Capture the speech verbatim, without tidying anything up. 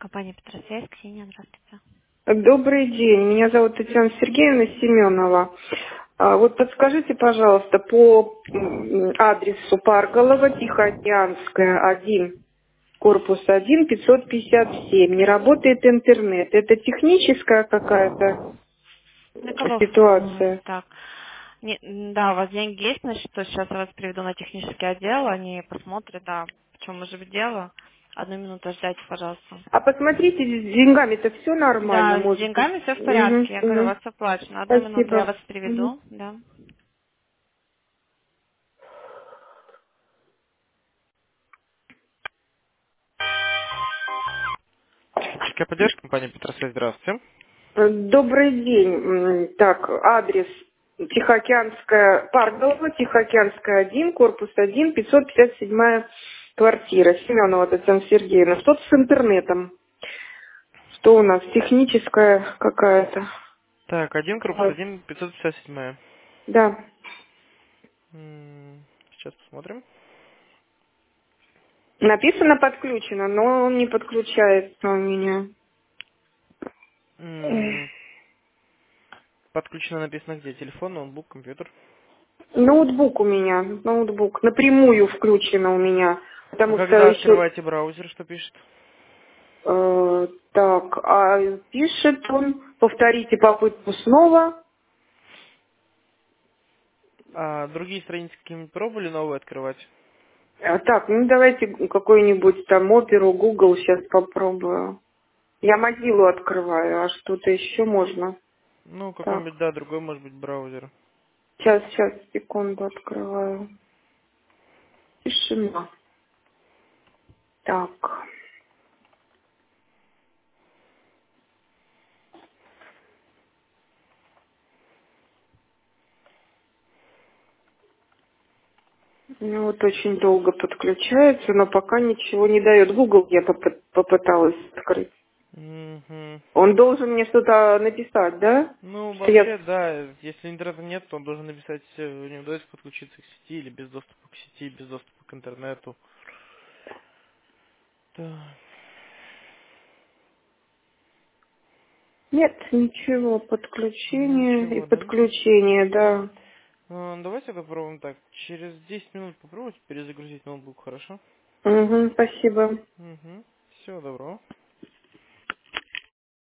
Компания Петросвязь, Ксения, здравствуйте. Добрый день, меня зовут Татьяна Сергеевна Семенова. А, Вот подскажите, пожалуйста, по м, адресу Парголова, Тихоокеанская, один, корпус один, пятьсот пятьдесят семь. Не работает интернет. Это техническая какая-то На кого? М, ситуация? Так. Не- м, да, у вас деньги есть, значит, что сейчас я вас приведу на технический отдел, они посмотрят, да, в чем может быть дело. Одну минуту ждайте, пожалуйста. А посмотрите, с деньгами-то все нормально, Да, с может быть. деньгами все в Угу, порядке, я говорю, у угу. вас оплачено. Одну минуту я Спасибо. вас Мгм. приведу, да. Техническая поддержка, компания Петросвязь, здравствуйте. Э, Добрый день. М, Так, адрес Тихоокеанская, Парголова, Тихоокеанская один, корпус один, пятьсот пятьдесят седьмая квартира. Семенова Татьяна Сергеевна. Что-то с интернетом. Что у нас? Техническая какая-то. Так, один корпус, Вот. один, пятьсот пятьдесят семь. Да. М, Сейчас посмотрим. Написано подключено, но он не подключается у меня. Эх. М, Подключено написано где? Телефон, ноутбук, компьютер. Ноутбук у меня, ноутбук. Напрямую включено у меня. А Потому что когда еще. открываете браузер, что пишет? Э, так, а пишет он, повторите попытку снова. А другие страницы какие-нибудь пробовали новые открывать? А, так, ну давайте какой-нибудь там оперу, Google сейчас попробую. Я могилу открываю, а что-то еще можно. Ну, Так, какой-нибудь, да, другой, может быть, браузер. сейчас, сейчас, секунду открываю. Тишина. Так, ну вот очень долго подключается, но пока ничего не дает. Google я попы- попыталась открыть. Мгм. Он должен мне что-то написать, да? Ну, Что я. вообще, да, если интернета нет, то он должен написать, э, не удается подключиться к сети или без доступа к сети, без доступа к интернету. Так, Нет, ничего, подключение и ничего, да? подключение, да. А, давайте попробуем так. Через десять минут попробуйте перезагрузить ноутбук, хорошо? Угу, спасибо. Угу. Всего доброго.